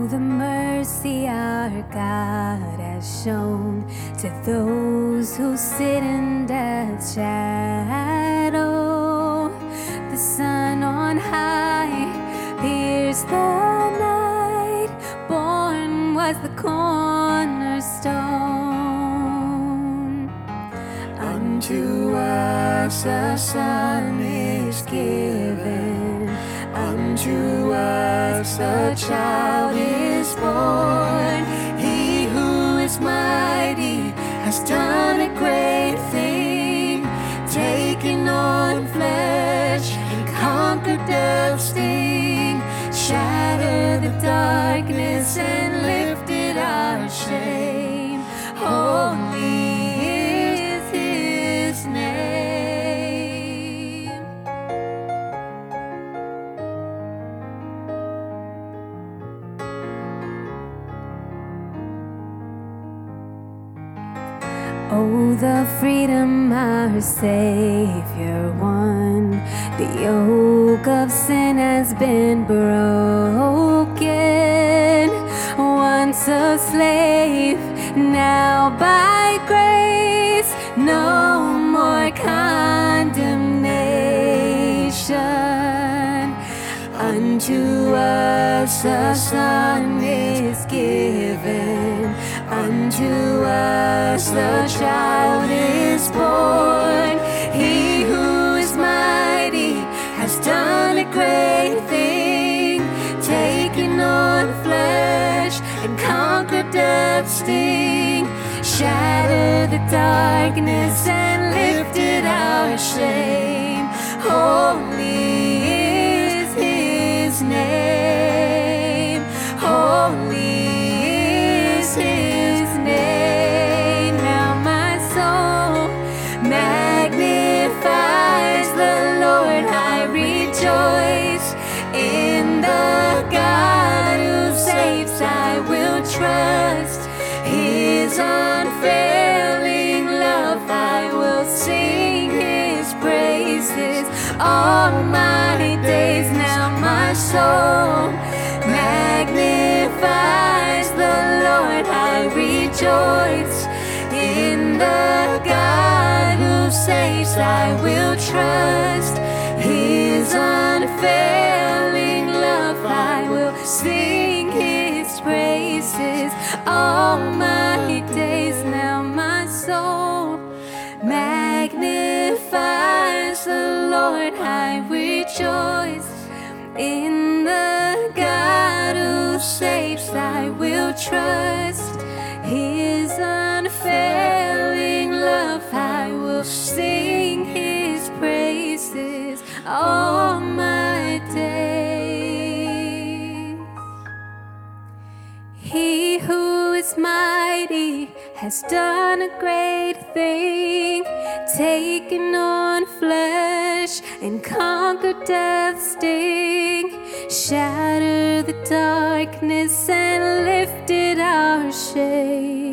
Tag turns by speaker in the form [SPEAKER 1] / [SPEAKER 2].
[SPEAKER 1] the mercy our God has shown to those who sit in death's shadow. The sun on high pierced the night, born was the cornerstone. Unto us a son is given, unto us a child is born. He who is mighty has done a great thing, taken on flesh and conquered death's sting, shattered the darkness and lifted our shame. Holy is his name. Oh, the freedom our Savior won. The yoke of sin has been broken. Once a slave, now by grace, no more condemnation. Unto us a son is given, unto us the child is born. He who is mighty has done a great thing, taken on flesh and conquered death's sting, shattered the darkness and lifted our shame. Holy is his name. Holy is his name. Now my soul magnifies the Lord. I rejoice in the God who saves. I will trust his unfailing love. I will sing his praises all my days. Now my soul magnifies the Lord. I rejoice in the God who saves. I will trust his unfailing love. I will sing his praises all my days. Now my soul magnifies the Lord. I rejoice in the God who saves. I will trust his unfailing love. I will sing his praises all my days. He who is mighty has done a great thing, taken on flesh and conquered death's sting, shattered the darkness and lifted our shame.